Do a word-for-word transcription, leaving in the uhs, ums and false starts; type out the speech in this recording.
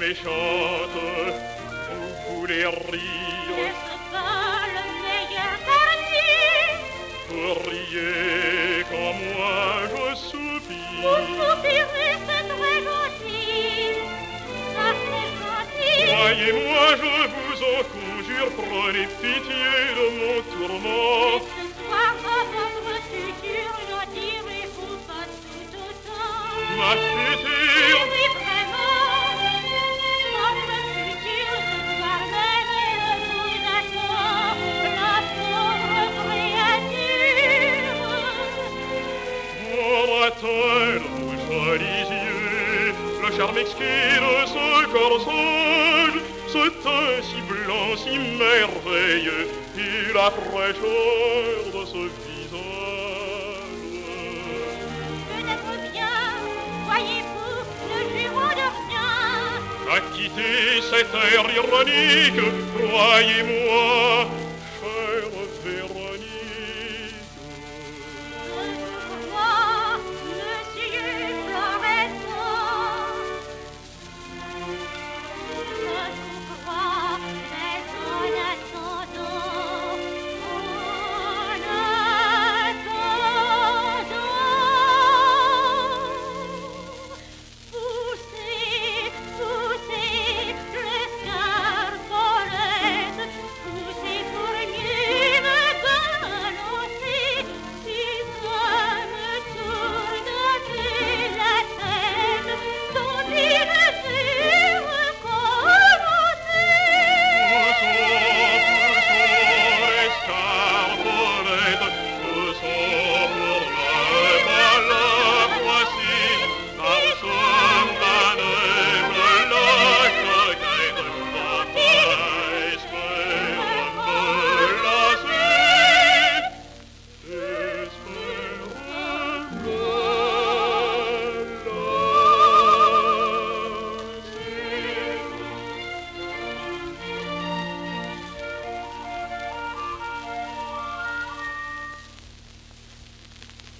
méchante, vous voulez rire. N'est-ce pas le meilleur parti? Pour riez quand moi je soupire. Vous soupirez, c'est très gentil. Ça c'est gentil. Croyez-moi, je vous en conjure, prenez pitié de mon tourment. Et ce soir, à votre futur, j'en dirai-vous pas tout autant. Ma future, Oui, vraiment, votre futur, ce soir même, il vous attend, la pauvre créature. aura-t-elle vos jolis yeux, le charme exquis de ce corsage, ce teint si blanc, si merveilleux, et la fraîcheur de ce visage? Peut-être bien, voyez-vous, ne jurons de rien. À quitter cet air ironique, croyez-moi,